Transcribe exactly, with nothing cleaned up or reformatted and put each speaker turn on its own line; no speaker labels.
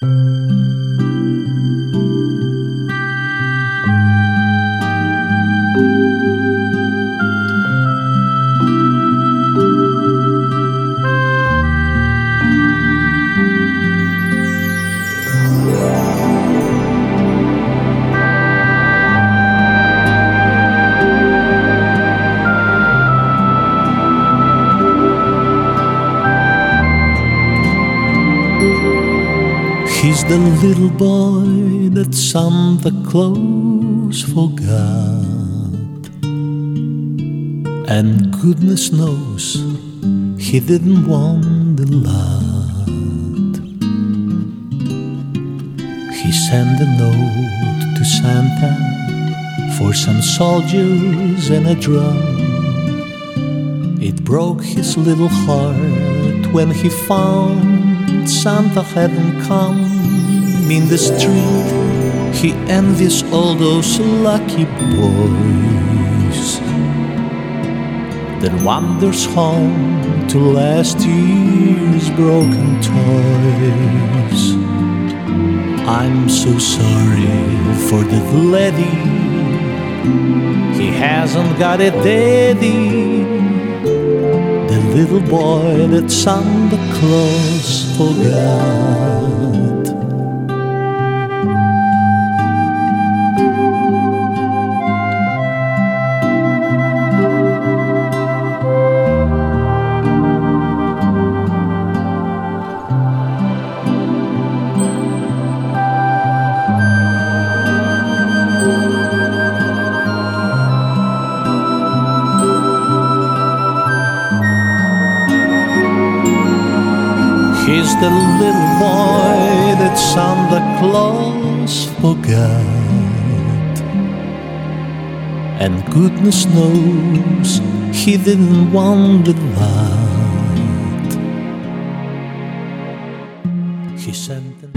He's the little boy that Santa Claus forgot, and goodness knows he didn't want a lot. He sent a note to Santa for some soldiers and a drum. It broke his little heart when he found Santa hadn't come. In the street he envies all those lucky boys that wanders home to last year's broken toys. I'm so sorry for that laddie, he hasn't got a daddy, the little boy that Santa Claus forgot. He's the little boy that Santa Claus forgot, and goodness knows he didn't want a lot. He sent